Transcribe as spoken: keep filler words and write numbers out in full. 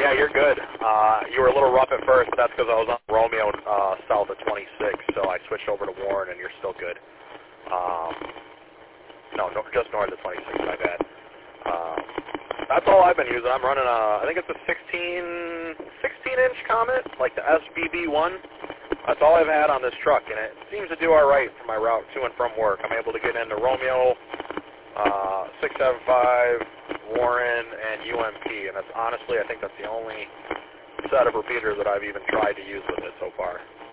yeah, you're good. Uh, you were a little rough at first, but that's because I was on Romeo uh, south of twenty-six, so I switched over to Warren, and you're still good. Um, no, no, just north of twenty-six, my bad. Um, that's all I've been using. I'm running a, I think it's a sixteen, sixteen inch Comet, like the S B B one. That's all I've had on this truck, and it seems to do all right for my route to and from work. I'm able to get into Romeo, uh, six seven five, Warren, and U M P, and that's honestly, I think that's the only set of repeaters that I've even tried to use with it so far.